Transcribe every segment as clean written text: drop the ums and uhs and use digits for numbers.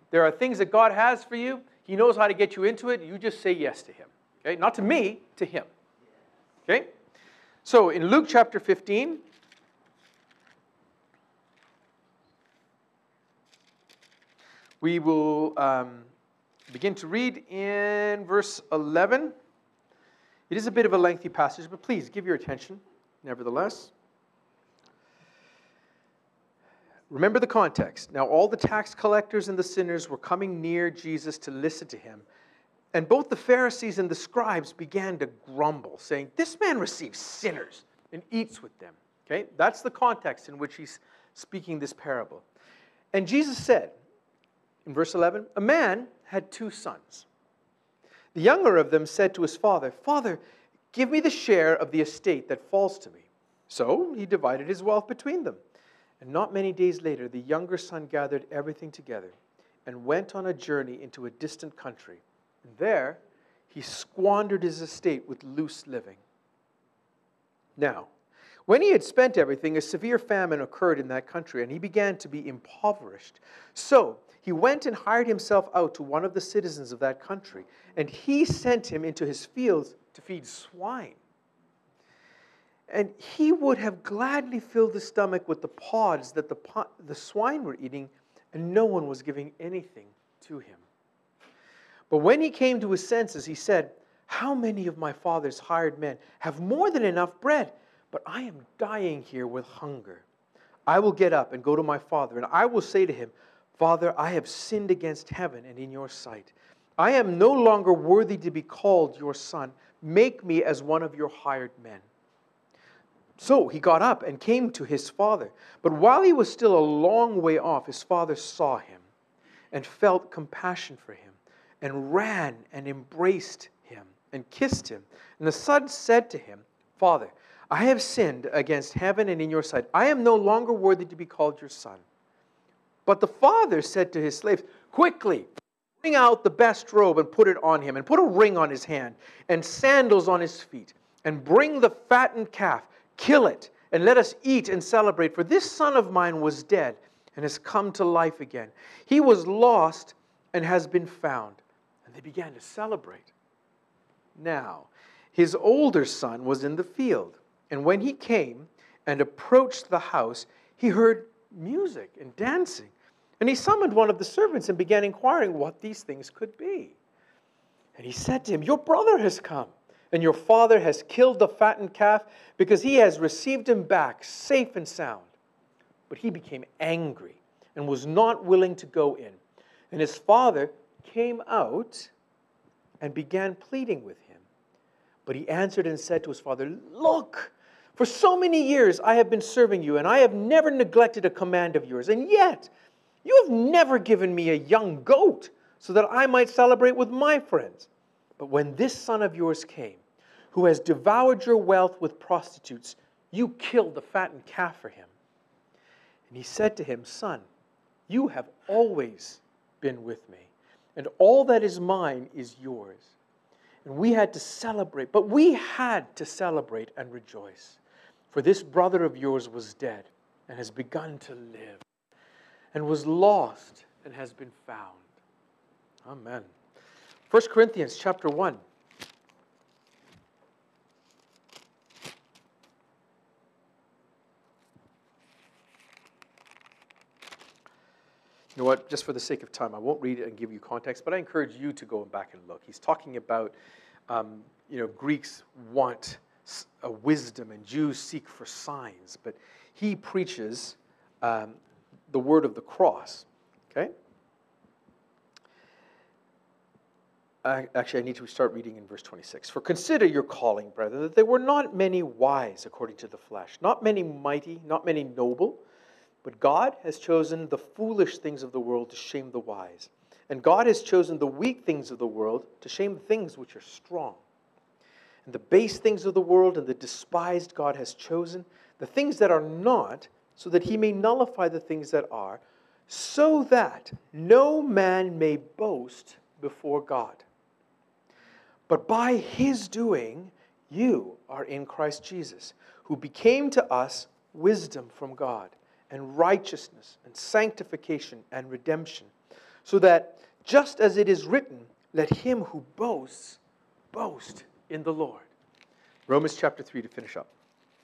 There are things that God has for you. He knows how to get you into it. You just say yes to him. Okay? Not to me, to him. Okay? So in Luke chapter 15, we will begin to read in verse 11. It is a bit of a lengthy passage, but please give your attention, nevertheless. Remember the context. Now all the tax collectors and the sinners were coming near Jesus to listen to him. And both the Pharisees and the scribes began to grumble, saying, "This man receives sinners and eats with them." Okay? That's the context in which he's speaking this parable. And Jesus said, in verse 11, "A man had 2 sons. The younger of them said to his father, 'Father, give me the share of the estate that falls to me.' So he divided his wealth between them. And not many days later, the younger son gathered everything together and went on a journey into a distant country. And there he squandered his estate with loose living. Now, when he had spent everything, a severe famine occurred in that country, and he began to be impoverished. So he went and hired himself out to one of the citizens of that country, and he sent him into his fields to feed swine. And he would have gladly filled his stomach with the pods that the swine were eating, and no one was giving anything to him. But when he came to his senses, he said, 'How many of my father's hired men have more than enough bread? But I am dying here with hunger. I will get up and go to my father, and I will say to him, Father, I have sinned against heaven and in your sight. I am no longer worthy to be called your son. Make me as one of your hired men.' So he got up and came to his father. But while he was still a long way off, his father saw him and felt compassion for him and ran and embraced him and kissed him. And the son said to him, 'Father, I have sinned against heaven and in your sight. I am no longer worthy to be called your son.' But the father said to his slaves, 'Quickly, bring out the best robe and put it on him, and put a ring on his hand and sandals on his feet, and bring the fattened calf. Kill it, and let us eat and celebrate. For this son of mine was dead and has come to life again. He was lost and has been found.' And they began to celebrate. Now, his older son was in the field. And when he came and approached the house, he heard music and dancing. And he summoned one of the servants and began inquiring what these things could be. And he said to him, 'Your brother has come, and your father has killed the fattened calf because he has received him back safe and sound.' But he became angry and was not willing to go in. And his father came out and began pleading with him. But he answered and said to his father, 'Look, for so many years I have been serving you, and I have never neglected a command of yours. And yet you have never given me a young goat so that I might celebrate with my friends. But when this son of yours came, who has devoured your wealth with prostitutes, you killed the fattened calf for him.' And he said to him, 'Son, you have always been with me, and all that is mine is yours. And we had to celebrate and rejoice. For this brother of yours was dead and has begun to live, and was lost and has been found.'" Amen. 1 Corinthians chapter 1. You know what? Just for the sake of time, I won't read it and give you context, but I encourage you to go back and look. He's talking about, Greeks want a wisdom and Jews seek for signs, but he preaches the word of the cross. Okay? Actually, I need to start reading in verse 26. "For consider your calling, brethren, that there were not many wise according to the flesh, not many mighty, not many noble. But God has chosen the foolish things of the world to shame the wise. And God has chosen the weak things of the world to shame the things which are strong. And the base things of the world and the despised God has chosen, the things that are not, so that he may nullify the things that are, so that no man may boast before God. But by his doing, you are in Christ Jesus, who became to us wisdom from God, and righteousness, and sanctification, and redemption, So that just as it is written, let him who boasts, boast in the Lord. Romans chapter 3 to finish up.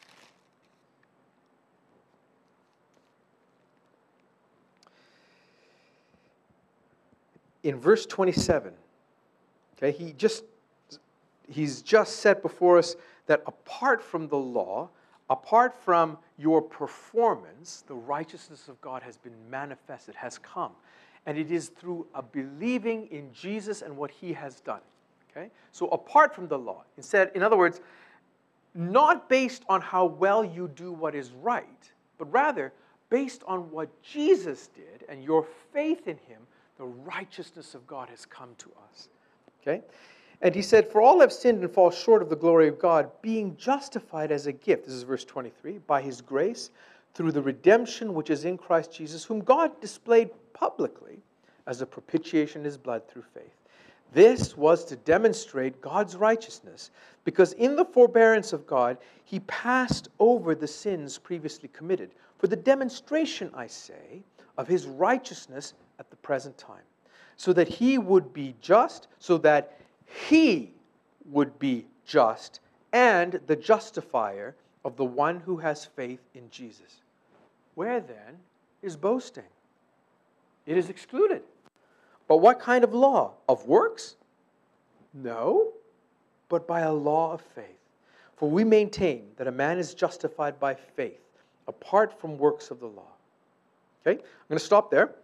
In verse 27, okay, he's just set before us that apart from the law, apart from your performance, the righteousness of God has been manifested, has come. And it is through a believing in Jesus and what he has done. Okay? So apart from the law, in other words, not based on how well you do what is right, but rather based on what Jesus did and your faith in him, the righteousness of God has come to us. Okay? And he said, for all have sinned and fall short of the glory of God, being justified as a gift, this is verse 23, by his grace, through the redemption which is in Christ Jesus, whom God displayed publicly as a propitiation in his blood through faith. This was to demonstrate God's righteousness, because in the forbearance of God, he passed over the sins previously committed, for the demonstration, I say, of his righteousness at the present time, so that he would be just, and the justifier of the one who has faith in Jesus. Where then is boasting? It is excluded. But what kind of law? Of works? No, but by a law of faith. For we maintain that a man is justified by faith, apart from works of the law. Okay, I'm going to stop there.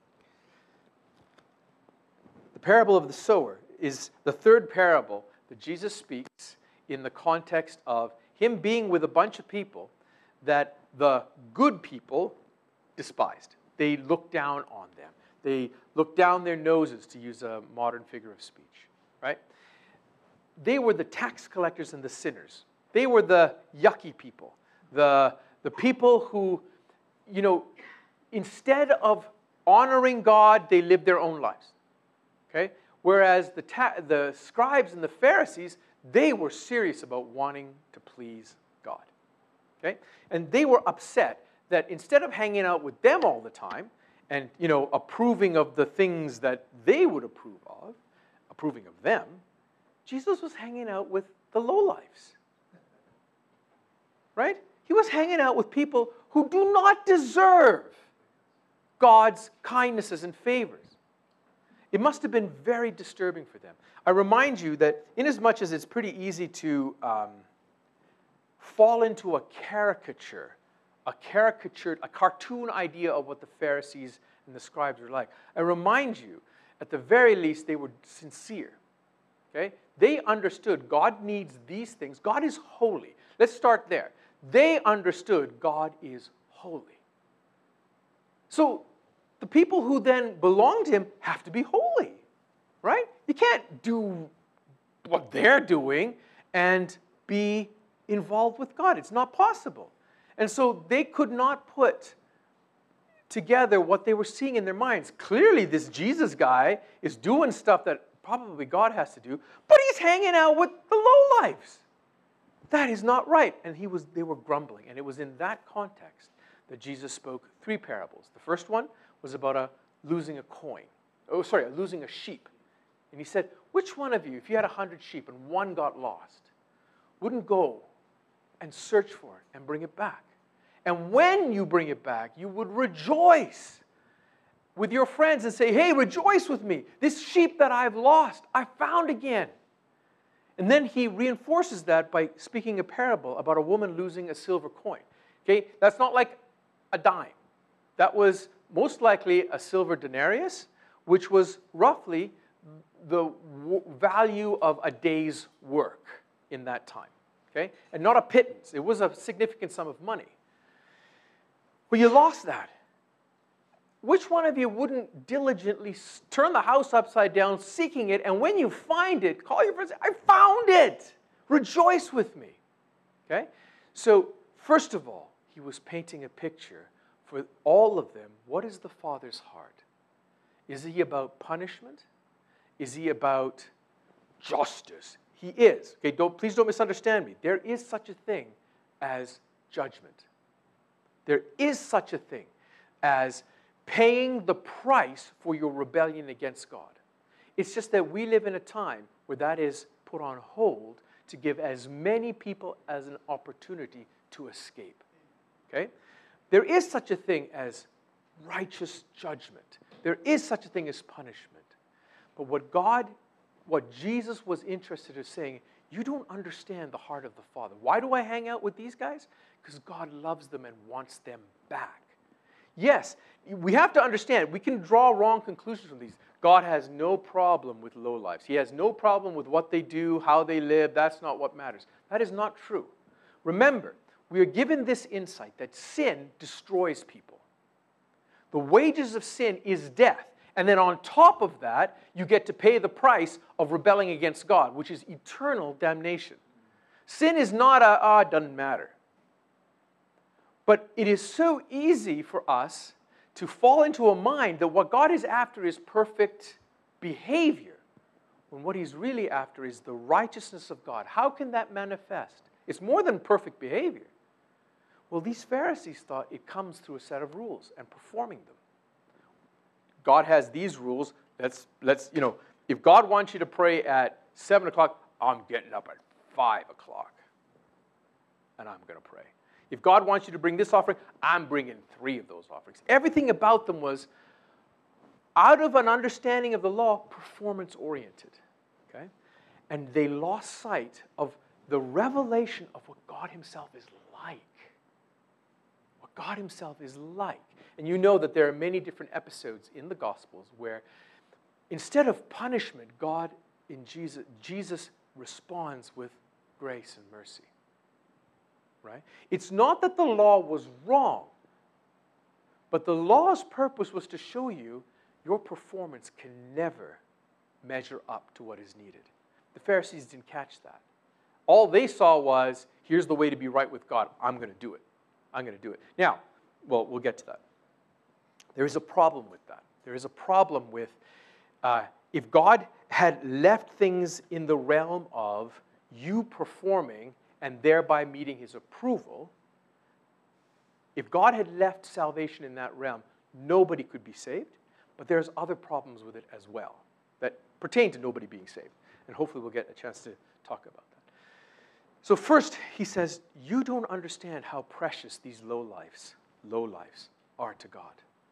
The parable of the sower is the third parable that Jesus speaks in the context of him being with a bunch of people that the good people despised. They looked down on them. They looked down their noses, to use a modern figure of speech, right? They were the tax collectors and the sinners. They were the yucky people, the people who, instead of honoring God, they lived their own lives, okay? Whereas the scribes and the Pharisees, they were serious about wanting to please God, okay? And they were upset that instead of hanging out with them all the time and, approving of the things that they would approve of, approving of them, Jesus was hanging out with the lowlifes, right? He was hanging out with people who do not deserve God's kindnesses and favors. It must have been very disturbing for them. I remind you that inasmuch as it's pretty easy to fall into a cartoon idea of what the Pharisees and the scribes are like, I remind you, at the very least, they were sincere. Okay? They understood God needs these things. God is holy. Let's start there. They understood God is holy. So the people who then belong to him have to be holy, right? You can't do what they're doing and be involved with God. It's not possible. And so they could not put together what they were seeing in their minds. Clearly, this Jesus guy is doing stuff that probably God has to do, but he's hanging out with the lowlifes. That is not right. And they were grumbling. And it was in that context that Jesus spoke 3 parables. The first one was about losing a sheep. And he said, which one of you, if you had 100 sheep and one got lost, wouldn't go and search for it and bring it back? And when you bring it back, you would rejoice with your friends and say, hey, rejoice with me. This sheep that I've lost, I found again. And then he reinforces that by speaking a parable about a woman losing a silver coin. Okay, that's not like a dime. That was most likely a silver denarius, which was roughly the value of a day's work in that time. Okay, and not a pittance. It was a significant sum of money. Well, you lost that. Which one of you wouldn't diligently turn the house upside down seeking it, and when you find it, call your friends, I found it. Rejoice with me. Okay? So, first of all, he was painting a picture for all of them. What is the Father's heart? Is he about punishment? Is he about justice? He is. Okay, please don't misunderstand me. There is such a thing as judgment. There is such a thing as paying the price for your rebellion against God. It's just that we live in a time where that is put on hold to give as many people as an opportunity to escape. Okay? There is such a thing as righteous judgment. There is such a thing as punishment. But what Jesus was interested in saying, you don't understand the heart of the Father. Why do I hang out with these guys? Because God loves them and wants them back. Yes, we have to understand, we can draw wrong conclusions from these. God has no problem with lowlifes. He has no problem with what they do, how they live. That's not what matters. That is not true. Remember, we are given this insight that sin destroys people. The wages of sin is death. And then on top of that, you get to pay the price of rebelling against God, which is eternal damnation. Sin is not it doesn't matter. But it is so easy for us to fall into a mind that what God is after is perfect behavior, when what he's really after is the righteousness of God. How can that manifest? It's more than perfect behavior. Well, these Pharisees thought it comes through a set of rules and performing them. God has these rules. Let's if God wants you to pray at 7 o'clock, I'm getting up at 5 o'clock. And I'm going to pray. If God wants you to bring this offering, I'm bringing 3 of those offerings. Everything about them was, out of an understanding of the law, performance-oriented. Okay? And they lost sight of the revelation of what God himself is like. What God himself is like. And you know that there are many different episodes in the Gospels where instead of punishment, God in Jesus responds with grace and mercy. Right? It's not that the law was wrong, but the law's purpose was to show you your performance can never measure up to what is needed. The Pharisees didn't catch that. All they saw was, here's the way to be right with God. I'm going to do it. I'm going to do it. Now, well, we'll get to that. There is a problem with that. There is a problem with if God had left things in the realm of you performing and thereby meeting his approval, if God had left salvation in that realm, nobody could be saved, but there's other problems with it as well that pertain to nobody being saved. And hopefully we'll get a chance to talk about that. So first, he says, you don't understand how precious these low lives are to God.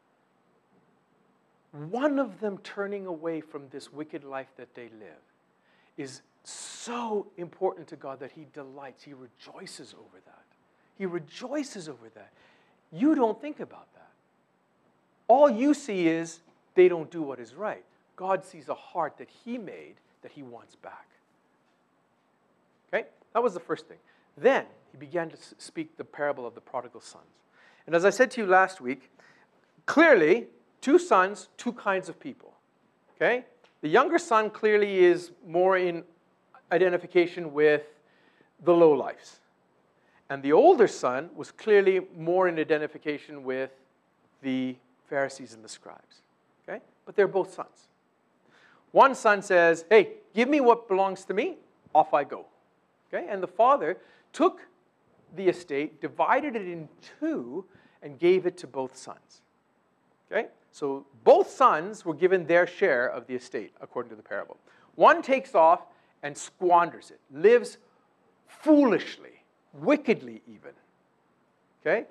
One of them turning away from this wicked life that they live is so important to God that he delights. He rejoices over that. He rejoices over that. You don't think about that. All you see is they don't do what is right. God sees a heart that he made that he wants back. Okay? That was the first thing. Then he began to speak the parable of the prodigal sons. And as I said to you last week, clearly, 2 sons, 2 kinds of people. Okay? The younger son clearly is more in identification with the lowlifes. And the older son was clearly more in identification with the Pharisees and the scribes. Okay? But they're both sons. One son says, hey, give me what belongs to me, off I go. Okay? And the father took the estate, divided it in 2, and gave it to both sons. Okay? So both sons were given their share of the estate, according to the parable. One takes off and squanders it, lives foolishly, wickedly even. Okay?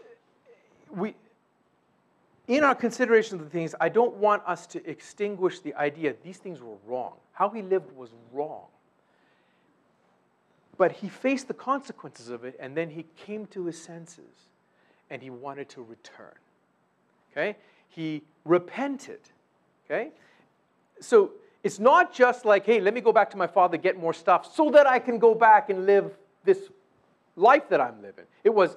In our consideration of the things, I don't want us to extinguish the idea these things were wrong. How he lived was wrong. But he faced the consequences of it, and then he came to his senses, and he wanted to return. Okay? He repented. Okay? So it's not just like, hey, let me go back to my father, get more stuff, so that I can go back and live this life that I'm living. It was,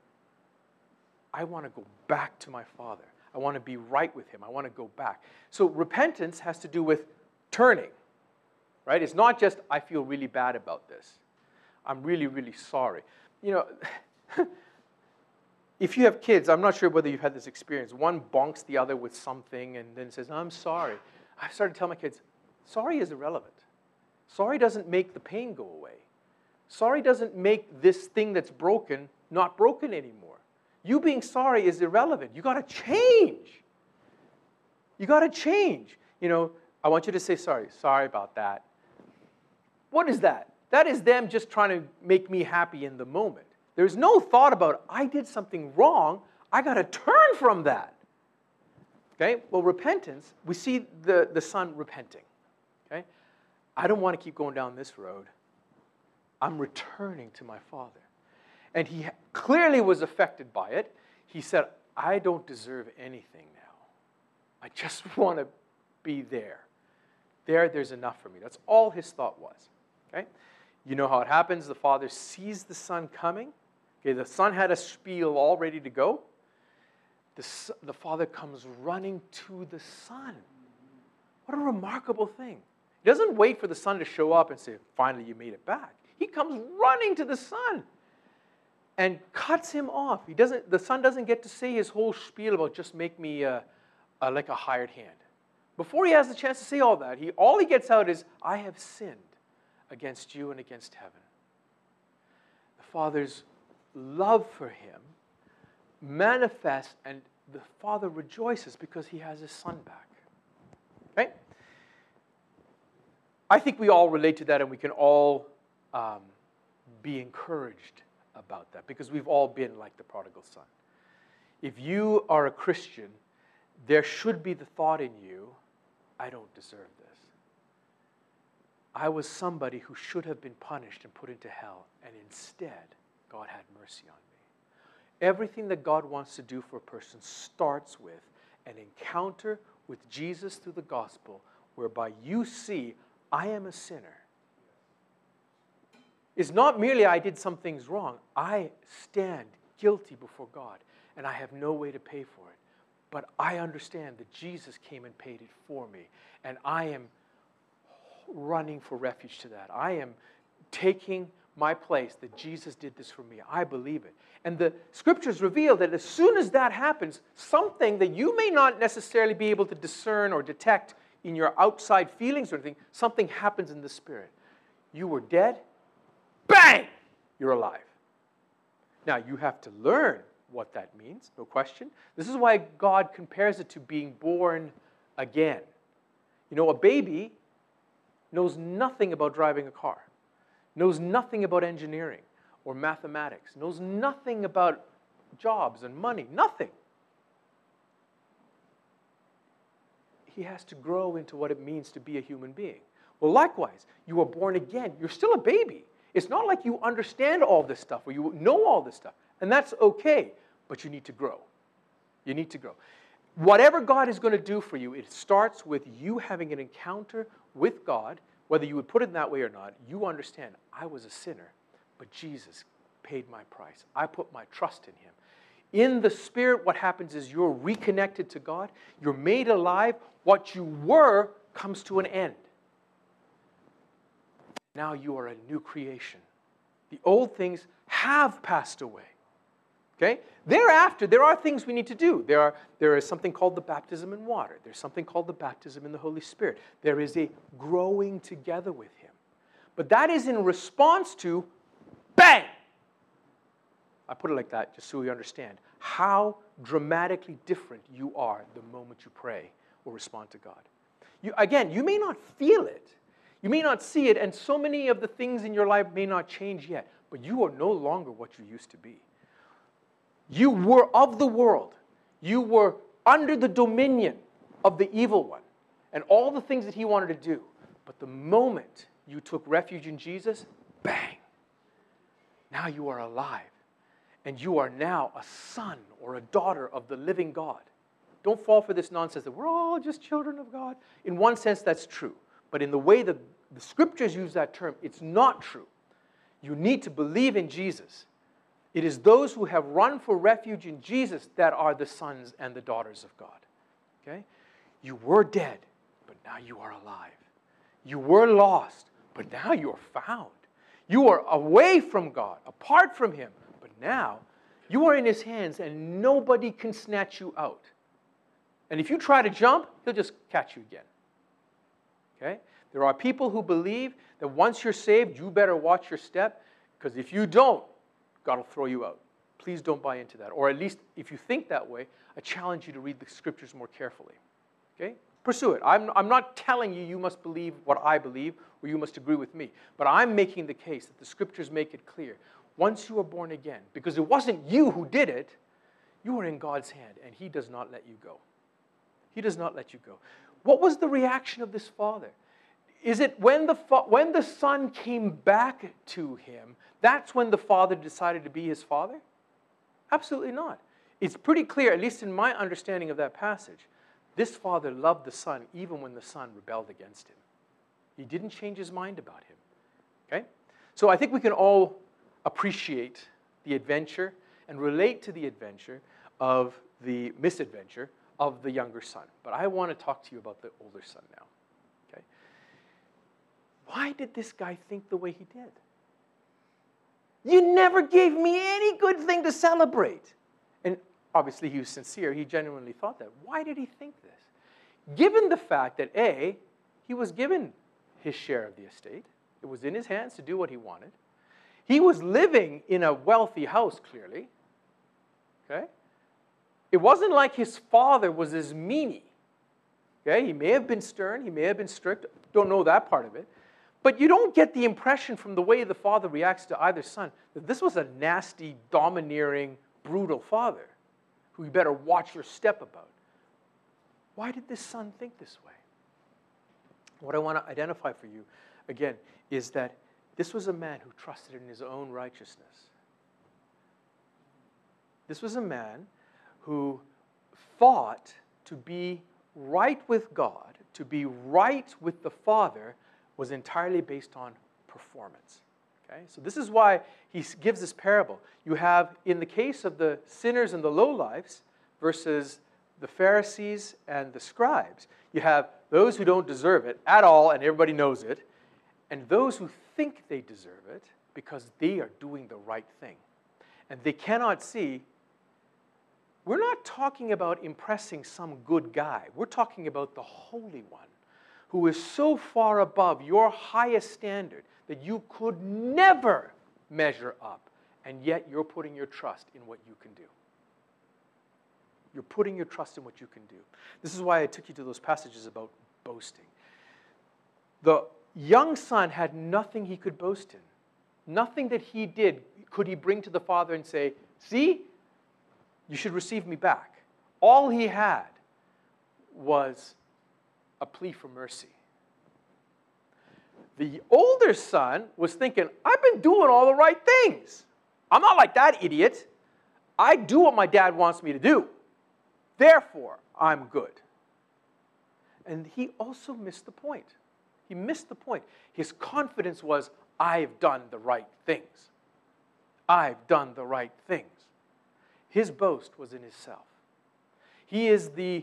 I want to go back to my father. I want to be right with him. I want to go back. So repentance has to do with turning. Right? It's not just, I feel really bad about this. I'm really, really sorry. You know, if you have kids, I'm not sure whether you've had this experience. One bonks the other with something and then says, I'm sorry. I started to tell my kids, sorry is irrelevant. Sorry doesn't make the pain go away. Sorry doesn't make this thing that's broken not broken anymore. You being sorry is irrelevant. You got to change. You got to change. I want you to say sorry. Sorry about that. What is that? That is them just trying to make me happy in the moment. There's no thought about, I did something wrong. I got to turn from that. Okay? Well, repentance, we see the son repenting. Okay? I don't want to keep going down this road. I'm returning to my Father. And he clearly was affected by it. He said, I don't deserve anything now. I just want to be there. There's enough for me. That's all his thought was. Okay? You know how it happens. The father sees the son coming. Okay, the son had a spiel all ready to go. The father comes running to the son. What a remarkable thing. He doesn't wait for the son to show up and say, finally you made it back. He comes running to the son and cuts him off. The son doesn't get to say his whole spiel about just make me like a hired hand. Before he has the chance to say all that, all he gets out is, I have sinned against you and against heaven. The father's love for him manifests, and the father rejoices because he has his son back. Okay? I think we all relate to that, and we can all be encouraged about that because we've all been like the prodigal son. If you are a Christian, there should be the thought in you, I don't deserve this. I was somebody who should have been punished and put into hell, and instead, God had mercy on me. Everything that God wants to do for a person starts with an encounter with Jesus through the gospel, whereby you see, I am a sinner. It's not merely I did some things wrong. I stand guilty before God, and I have no way to pay for it. But I understand that Jesus came and paid it for me, and I am running for refuge to that. I am taking my place, that Jesus did this for me. I believe it. And the scriptures reveal that as soon as that happens, something that you may not necessarily be able to discern or detect in your outside feelings or anything, something happens in the spirit. You were dead, bang, you're alive. Now, you have to learn what that means, no question. This is why God compares it to being born again. A baby knows nothing about driving a car, knows nothing about engineering or mathematics, knows nothing about jobs and money, nothing. He has to grow into what it means to be a human being. Well, likewise, you are born again. You're still a baby. It's not like you understand all this stuff or you know all this stuff. And that's okay, but you need to grow. You need to grow. Whatever God is going to do for you, it starts with you having an encounter with God, whether you would put it in that way or not. You understand, I was a sinner, but Jesus paid my price. I put my trust in him. In the Spirit, what happens is you're reconnected to God. You're made alive. What you were comes to an end. Now you are a new creation. The old things have passed away. Okay? Thereafter, there are things we need to do. There is something called the baptism in water. There's something called the baptism in the Holy Spirit. There is a growing together with him. But that is in response to, bang! I put it like that just so you understand how dramatically different you are the moment you pray or respond to God. You may not feel it. You may not see it, and so many of the things in your life may not change yet, but you are no longer what you used to be. You were of the world. You were under the dominion of the evil one and all the things that he wanted to do. But the moment you took refuge in Jesus, bang, now you are alive. And you are now a son or a daughter of the living God. Don't fall for this nonsense that we're all just children of God. In one sense, that's true. But in the way that the scriptures use that term, it's not true. You need to believe in Jesus. It is those who have run for refuge in Jesus that are the sons and the daughters of God. Okay? You were dead, but now you are alive. You were lost, but now you are found. You are away from God, apart from him, but now you are in his hands and nobody can snatch you out. And if you try to jump, he'll just catch you again. Okay? There are people who believe that once you're saved, you better watch your step, because if you don't, God will throw you out. Please don't buy into that. Or at least, if you think that way, I challenge you to read the scriptures more carefully. Okay? Pursue it. I'm not telling you you must believe what I believe or you must agree with me. But I'm making the case that the scriptures make it clear. Once you are born again, because it wasn't you who did it, you are in God's hand, and he does not let you go. He does not let you go. What was the reaction of this father? Is it when the son came back to him, that's when the father decided to be his father? Absolutely not. It's pretty clear, at least in my understanding of that passage, this father loved the son even when the son rebelled against him. He didn't change his mind about him. Okay? So I think we can all appreciate the adventure and relate to the adventure of the misadventure of the younger son. But I want to talk to you about the older son now. Okay? Why did this guy think the way he did? You never gave me any good thing to celebrate. And obviously he was sincere. He genuinely thought that. Why did he think this? Given the fact that A, he was given his share of the estate. It was in his hands to do what he wanted. He was living in a wealthy house, clearly. Okay? It wasn't like his father was his meanie. Okay? He may have been stern. He may have been strict. Don't know that part of it. But you don't get the impression from the way the father reacts to either son that this was a nasty, domineering, brutal father who you better watch your step about. Why did this son think this way? What I want to identify for you, again, is that this was a man who trusted in his own righteousness. This was a man who thought to be right with God, to be right with the Father, was entirely based on performance. Okay? So this is why he gives this parable. You have, in the case of the sinners and the lowlifes versus the Pharisees and the scribes, you have those who don't deserve it at all, and everybody knows it, and those who think they deserve it because they are doing the right thing. And they cannot see. We're not talking about impressing some good guy. We're talking about the Holy One who is so far above your highest standard that you could never measure up, and yet you're putting your trust in what you can do. You're putting your trust in what you can do. This is why I took you to those passages about boasting. The young son had nothing he could boast in. Nothing that he did could he bring to the father and say, see, you should receive me back. All he had was a plea for mercy. The older son was thinking, I've been doing all the right things. I'm not like that idiot. I do what my dad wants me to do. Therefore, I'm good. And he also missed the point. He missed the point. His confidence was, I've done the right things. I've done the right things. His boast was in himself. He is the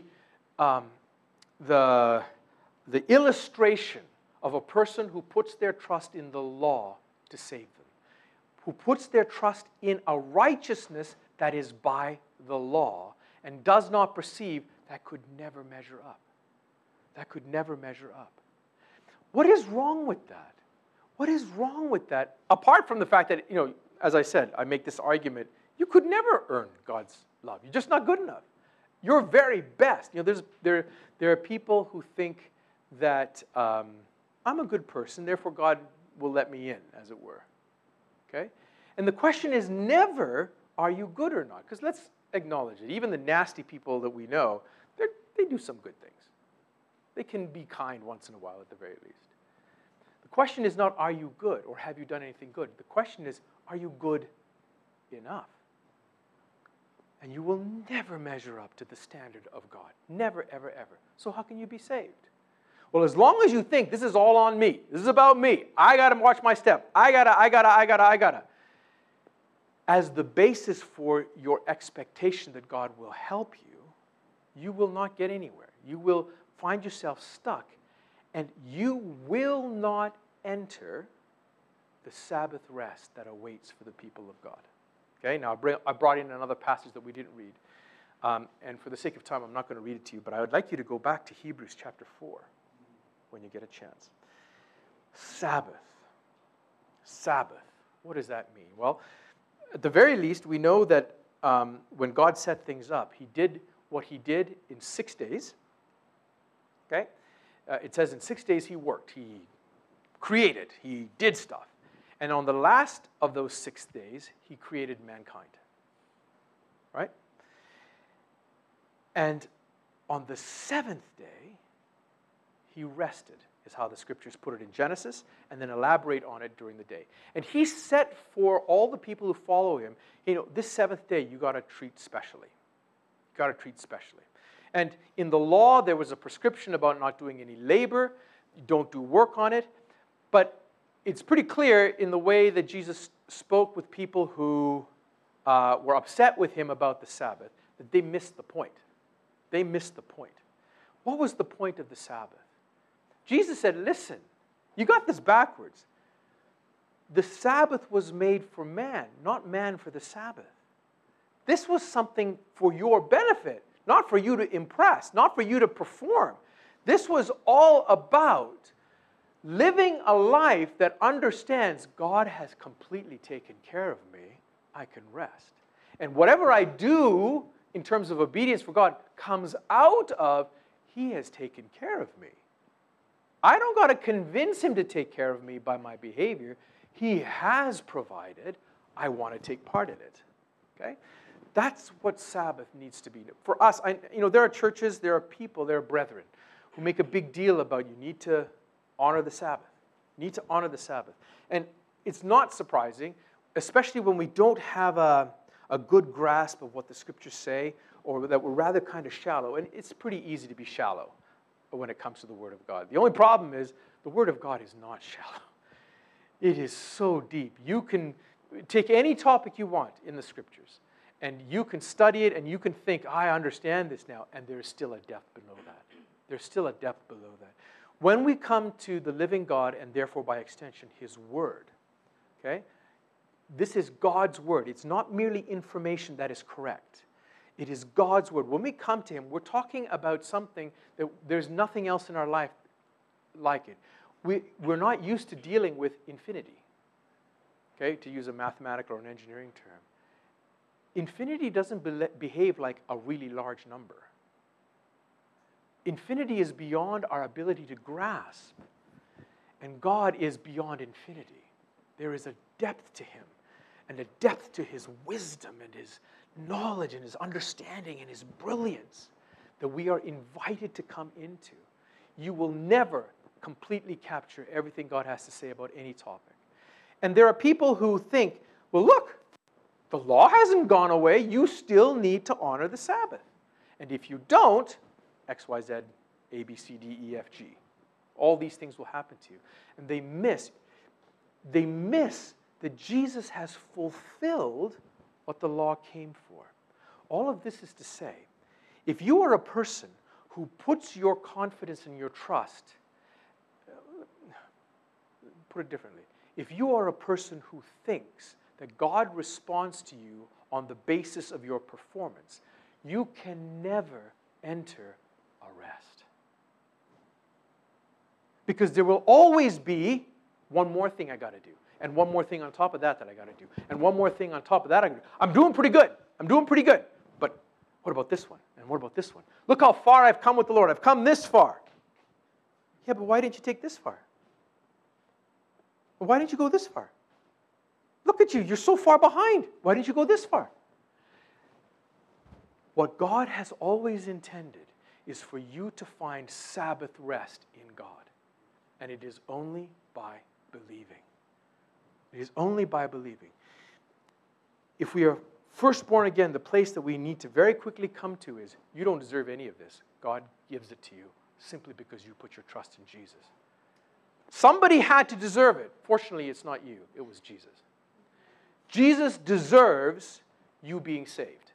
illustration of a person who puts their trust in the law to save them, who puts their trust in a righteousness that is by the law and does not perceive that could never measure up. That could never measure up. What is wrong with that? What is wrong with that? Apart from the fact that, as I said, I make this argument, you could never earn God's love. You're just not good enough. Your very best. There are people who think that I'm a good person, therefore God will let me in, as it were. Okay? And the question is never, are you good or not? Because let's acknowledge it. Even the nasty people that we know, they do some good things. They can be kind once in a while at the very least. The question is not, are you good or have you done anything good? The question is, are you good enough? And you will never measure up to the standard of God. Never, ever, ever. So how can you be saved? Well, as long as you think this is all on me, this is about me, I got to watch my step, I gotta. As the basis for your expectation that God will help you, you will not get anywhere. You will find yourself stuck, and you will not enter the Sabbath rest that awaits for the people of God. Okay, now I brought in another passage that we didn't read. And for the sake of time, I'm not going to read it to you, but I would like you to go back to Hebrews chapter 4 when you get a chance. Sabbath. Sabbath. What does that mean? Well, at the very least, we know that when God set things up, he did what he did in 6 days, Okay? It says in 6 days he worked. He created. He did stuff. And on the last of those 6 days, he created mankind. Right? And on the seventh day, he rested, is how the scriptures put it in Genesis, and then elaborate on it during the day. And he set for all the people who follow him, this seventh day you got to treat specially. You got to treat specially. And in the law, there was a prescription about not doing any labor. You don't do work on it. But it's pretty clear in the way that Jesus spoke with people who were upset with him about the Sabbath that they missed the point. They missed the point. What was the point of the Sabbath? Jesus said, listen, you got this backwards. The Sabbath was made for man, not man for the Sabbath. This was something for your benefit, not for you to impress, not for you to perform. This was all about living a life that understands God has completely taken care of me. I can rest. And whatever I do in terms of obedience for God comes out of He has taken care of me. I don't got to convince Him to take care of me by my behavior. He has provided. I want to take part in it. Okay? That's what Sabbath needs to be. For us, there are churches, there are people, there are brethren who make a big deal about you need to honor the Sabbath. You need to honor the Sabbath. And it's not surprising, especially when we don't have a good grasp of what the Scriptures say, or that we're rather kind of shallow. And it's pretty easy to be shallow when it comes to the Word of God. The only problem is the Word of God is not shallow. It is so deep. You can take any topic you want in the Scriptures, and you can study it, and you can think, I understand this now, and there's still a depth below that. There's still a depth below that. When we come to the living God, and therefore by extension, His Word, okay, this is God's Word. It's not merely information that is correct. It is God's Word. When we come to Him, we're talking about something that there's nothing else in our life like it. We're not used to dealing with infinity, okay, to use a mathematical or an engineering term. Infinity doesn't behave like a really large number. Infinity is beyond our ability to grasp, and God is beyond infinity. There is a depth to Him, and a depth to His wisdom and His knowledge and His understanding and His brilliance that we are invited to come into. You will never completely capture everything God has to say about any topic. And there are people who think, well, look, the law hasn't gone away. You still need to honor the Sabbath. And if you don't, X, Y, Z, A, B, C, D, E, F, G. All these things will happen to you. And they miss that Jesus has fulfilled what the law came for. All of this is to say, if you are a person who puts your confidence and your trust, put it differently, if you are a person who thinks that God responds to you on the basis of your performance, you can never enter a rest. Because there will always be one more thing I got to do, and one more thing on top of that I got to do, and one more thing on top of that I got to do. I'm doing pretty good. But what about this one? And what about this one? Look how far I've come with the Lord. I've come this far. Yeah, but why didn't you take this far? Why didn't you go this far? Look at you. You're so far behind. Why didn't you go this far? What God has always intended is for you to find Sabbath rest in God. And it is only by believing. It is only by believing. If we are first born again, the place that we need to very quickly come to is, you don't deserve any of this. God gives it to you simply because you put your trust in Jesus. Somebody had to deserve it. Fortunately, it's not you. It was Jesus. Jesus deserves you being saved.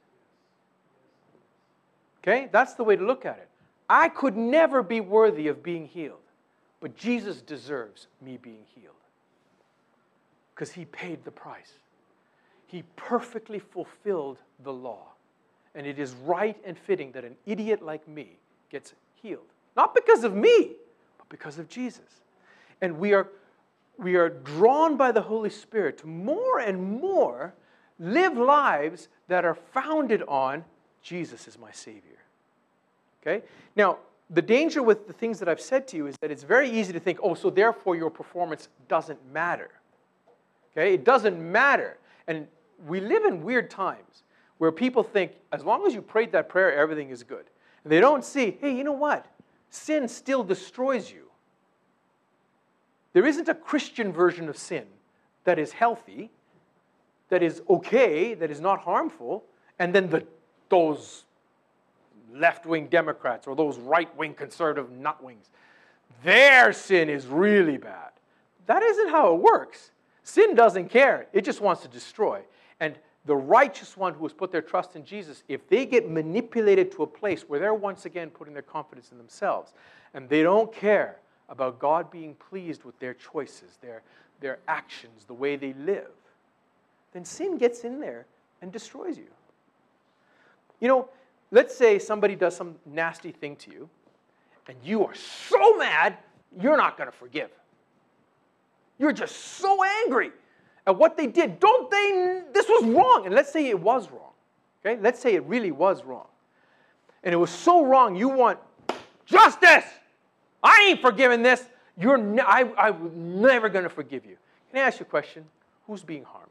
Okay? That's the way to look at it. I could never be worthy of being healed, but Jesus deserves me being healed because He paid the price. He perfectly fulfilled the law, and it is right and fitting that an idiot like me gets healed. Not because of me, but because of Jesus. And we are drawn by the Holy Spirit to more and more live lives that are founded on Jesus is my Savior. Okay? Now, the danger with the things that I've said to you is that it's very easy to think, oh, so therefore your performance doesn't matter. Okay? It doesn't matter. And we live in weird times where people think, as long as you prayed that prayer, everything is good. And they don't see, hey, you know what? Sin still destroys you. There isn't a Christian version of sin that is healthy, that is okay, that is not harmful, and then those left-wing Democrats or those right-wing conservative nutwings, their sin is really bad. That isn't how it works. Sin doesn't care. It just wants to destroy. And the righteous one who has put their trust in Jesus, if they get manipulated to a place where they're once again putting their confidence in themselves, and they don't care about God being pleased with their choices, their actions, the way they live, then sin gets in there and destroys you. You know, let's say somebody does some nasty thing to you, and you are so mad, you're not going to forgive. You're just so angry at what they did. This was wrong. And let's say it was wrong. Okay? Let's say it really was wrong. And it was so wrong, you want justice. I ain't forgiving this. I'm never going to forgive you. Can I ask you a question? Who's being harmed?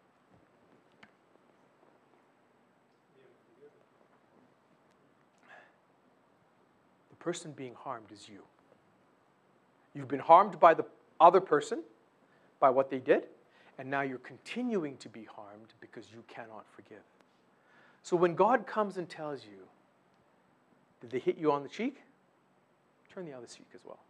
The person being harmed is you. You've been harmed by the other person, by what they did, and now you're continuing to be harmed because you cannot forgive. So when God comes and tells you, did they hit you on the cheek? Turn the other cheek as well.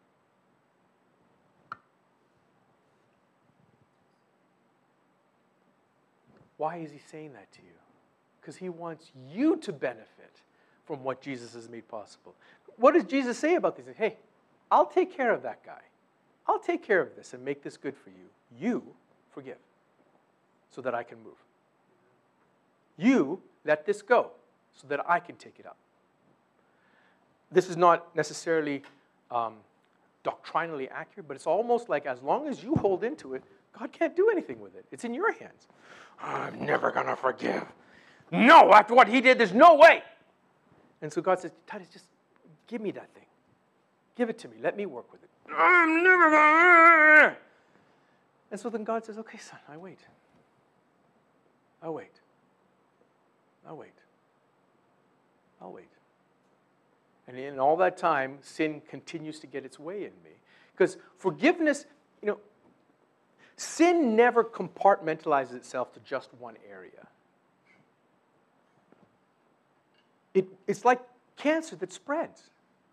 Why is he saying that to you? Because he wants you to benefit from what Jesus has made possible. What does Jesus say about these? Hey, I'll take care of that guy. I'll take care of this and make this good for you. You forgive so that I can move. You let this go so that I can take it up. This is not necessarily doctrinally accurate, but it's almost like as long as you hold into it, God can't do anything with it. It's in your hands. I'm never going to forgive. No, after what he did, there's no way. And so God says, Titus, just give me that thing. Give it to me. Let me work with it. I'm never going to. And so then God says, okay, son, I wait. I'll wait. I'll wait. I'll wait. And in all that time, sin continues to get its way in me. Because forgiveness, sin never compartmentalizes itself to just one area. It's like cancer that spreads.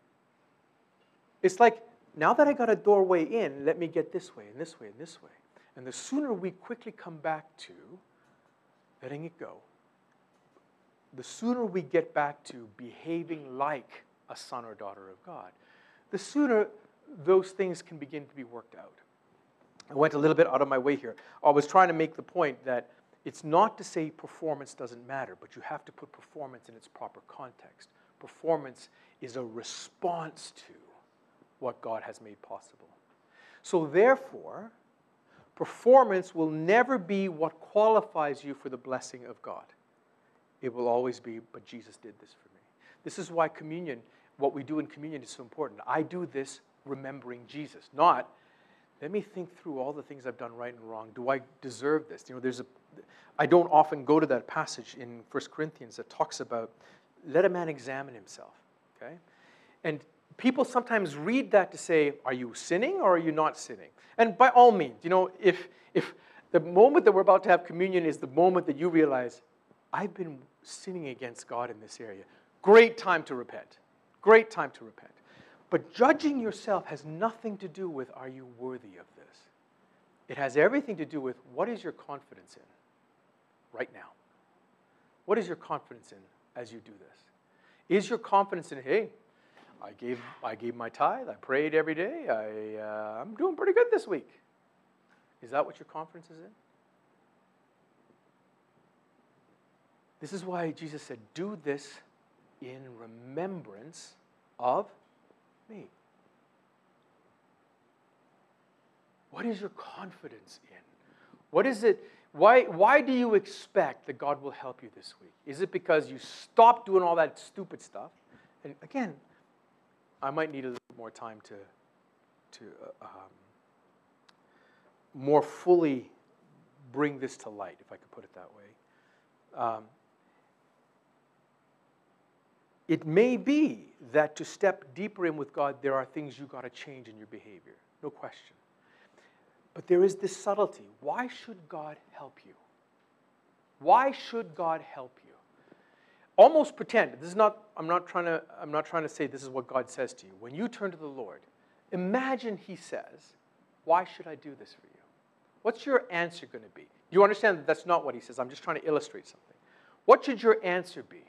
It's like, now that I got a doorway in, let me get this way and this way and this way. And the sooner we quickly come back to letting it go, the sooner we get back to behaving like a son or daughter of God, the sooner those things can begin to be worked out. I went a little bit out of my way here. I was trying to make the point that it's not to say performance doesn't matter, but you have to put performance in its proper context. Performance is a response to what God has made possible. So therefore, performance will never be what qualifies you for the blessing of God. It will always be, but Jesus did this for me. This is why communion, what we do in communion is so important. I do this remembering Jesus, not, let me think through all the things I've done right and wrong. Do I deserve this? I don't often go to that passage in 1 Corinthians that talks about, let a man examine himself, okay? And people sometimes read that to say, are you sinning or are you not sinning? And by all means, if the moment that we're about to have communion is the moment that you realize, I've been sinning against God in this area, great time to repent. Great time to repent. But judging yourself has nothing to do with, are you worthy of this? It has everything to do with, what is your confidence in right now? What is your confidence in as you do this? Is your confidence in, hey, I gave my tithe, I prayed every day, I'm doing pretty good this week. Is that what your confidence is in? This is why Jesus said, do this in remembrance of me. What is your confidence in? What is it? Why do you expect that God will help you this week? Is it because you stopped doing all that stupid stuff? And again, I might need a little more time to more fully bring this to light, if I could put it that way. It may be that to step deeper in with God, there are things you got to change in your behavior, no question. But there is this subtlety. Why should God help you? Why should God help you? Almost pretend. This is not. I'm not trying to say this is what God says to you. When you turn to the Lord, imagine He says, "Why should I do this for you?" What's your answer going to be? You understand that that's not what He says. I'm just trying to illustrate something. What should your answer be?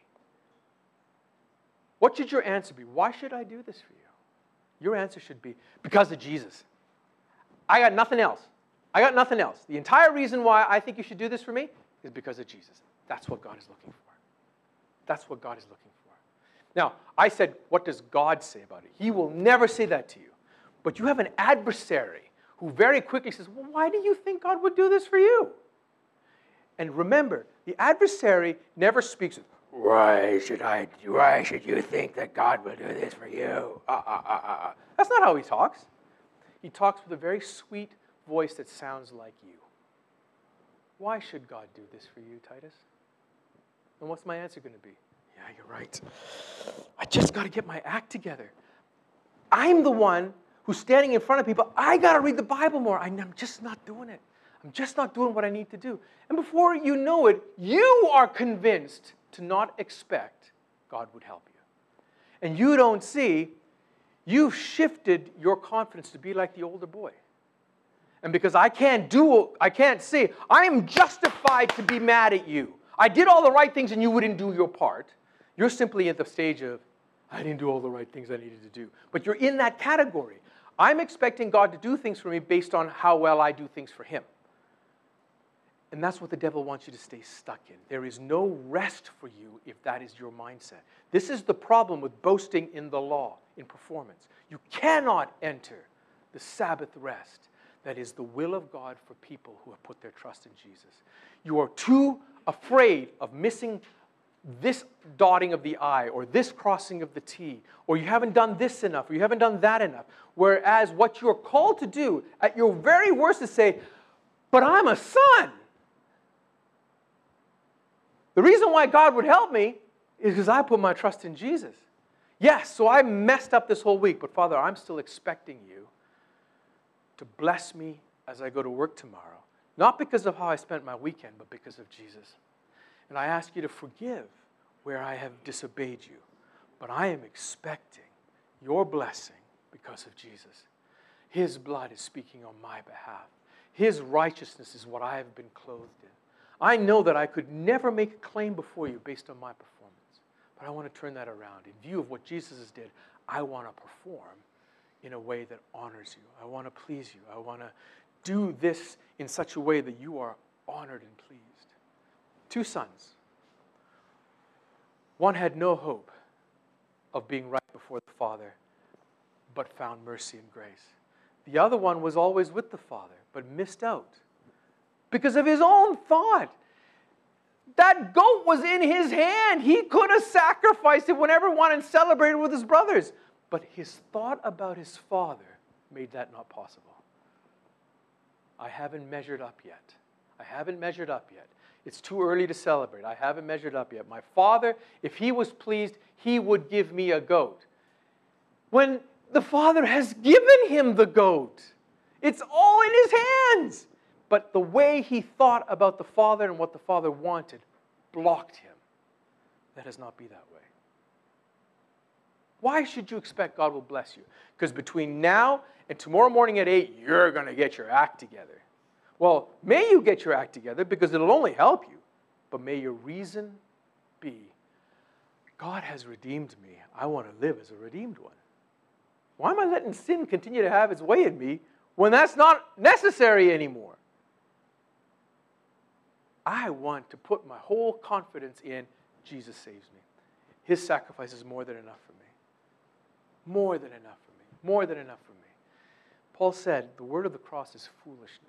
What should your answer be? Why should I do this for you? Your answer should be, because of Jesus. I got nothing else. I got nothing else. The entire reason why I think you should do this for me is because of Jesus. That's what God is looking for. That's what God is looking for. Now, I said, what does God say about it? He will never say that to you. But you have an adversary who very quickly says, well, why do you think God would do this for you? And remember, the adversary never speaks with, why should you think that God will do this for you? That's not how he talks. He talks with a very sweet voice that sounds like you. Why should God do this for you, Titus? And what's my answer going to be? Yeah, you're right. I just got to get my act together. I'm the one who's standing in front of people. I got to read the Bible more. I'm just not doing it. I'm just not doing what I need to do. And before you know it, you are convinced to not expect God would help you. And you don't see, you've shifted your confidence to be like the older boy. And because I can't say, I am justified to be mad at you. I did all the right things and you wouldn't do your part. You're simply at the stage of, I didn't do all the right things I needed to do. But you're in that category. I'm expecting God to do things for me based on how well I do things for Him. And that's what the devil wants you to stay stuck in. There is no rest for you if that is your mindset. This is the problem with boasting in the law, in performance. You cannot enter the Sabbath rest that is the will of God for people who have put their trust in Jesus. You are too afraid of missing this dotting of the I, or this crossing of the T, or you haven't done this enough, or you haven't done that enough. Whereas what you're called to do at your very worst is say, but I'm a son. The reason why God would help me is because I put my trust in Jesus. Yes, so I messed up this whole week, but Father, I'm still expecting you to bless me as I go to work tomorrow. Not because of how I spent my weekend, but because of Jesus. And I ask you to forgive where I have disobeyed you. But I am expecting your blessing because of Jesus. His blood is speaking on my behalf. His righteousness is what I have been clothed in. I know that I could never make a claim before you based on my performance. But I want to turn that around. In view of what Jesus did, I want to perform in a way that honors you. I want to please you. I want to do this in such a way that you are honored and pleased. 2 sons. One had no hope of being right before the Father, but found mercy and grace. The other one was always with the Father, but missed out because of his own thought. That goat was in his hand. He could have sacrificed it whenever he wanted and celebrated with his brothers. But his thought about his father made that not possible. I haven't measured up yet. I haven't measured up yet. It's too early to celebrate. I haven't measured up yet. My father, if he was pleased, he would give me a goat. When the Father has given him the goat, it's all in his hands. But the way he thought about the Father and what the Father wanted blocked him. Let us not be that way. Why should you expect God will bless you? Because between now and tomorrow morning at 8, you're going to get your act together. Well, may you get your act together because it'll only help you. But may your reason be, God has redeemed me. I want to live as a redeemed one. Why am I letting sin continue to have its way in me when that's not necessary anymore? I want to put my whole confidence in Jesus saves me. His sacrifice is more than enough for me. More than enough for me. More than enough for me. Paul said, the word of the cross is foolishness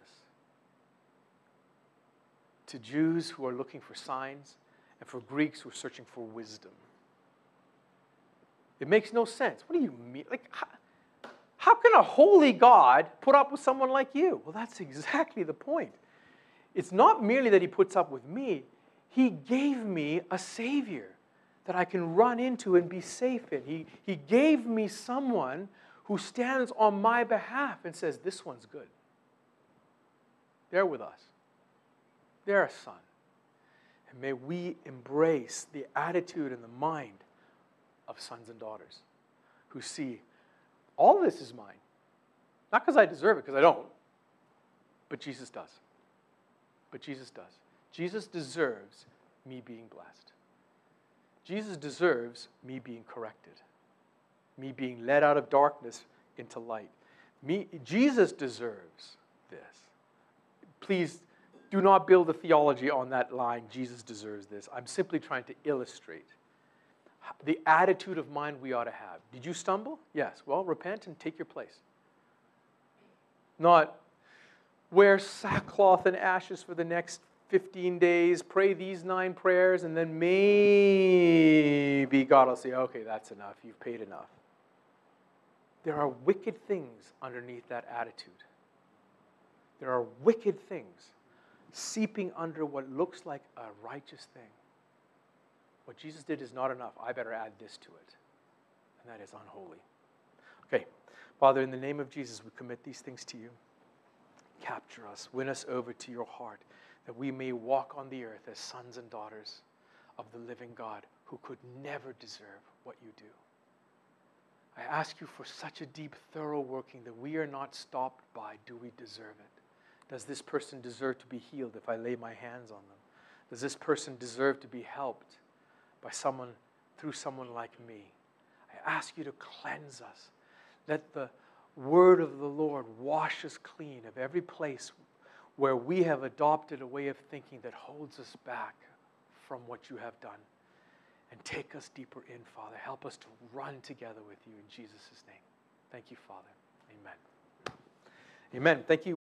to Jews who are looking for signs and for Greeks who are searching for wisdom. It makes no sense. What do you mean? Like, how can a holy God put up with someone like you? Well, that's exactly the point. It's not merely that he puts up with me. He gave me a Savior that I can run into and be safe in. He gave me someone who stands on my behalf and says, this one's good. They're with us. They're a son. And may we embrace the attitude and the mind of sons and daughters who see all of this is mine. Not because I deserve it, because I don't. But Jesus does. But Jesus does. Jesus deserves me being blessed. Jesus deserves me being corrected. Me being led out of darkness into light. Jesus deserves this. Please do not build a theology on that line, Jesus deserves this. I'm simply trying to illustrate the attitude of mind we ought to have. Did you stumble? Yes. Well, repent and take your place. Not wear sackcloth and ashes for the next 15 days, pray these 9 prayers, and then maybe God will say, okay, that's enough. You've paid enough. There are wicked things underneath that attitude. There are wicked things seeping under what looks like a righteous thing. What Jesus did is not enough. I better add this to it. And that is unholy. Okay, Father, in the name of Jesus, we commit these things to you. Capture us, win us over to your heart, that we may walk on the earth as sons and daughters of the living God who could never deserve what you do. I ask you for such a deep, thorough working that we are not stopped by, do we deserve it? Does this person deserve to be healed if I lay my hands on them? Does this person deserve to be helped by someone, through someone like me? I ask you to cleanse us. Let the word of the Lord wash us clean of every place where we have adopted a way of thinking that holds us back from what you have done. And take us deeper in, Father. Help us to run together with you in Jesus' name. Thank you, Father. Amen. Amen. Thank you.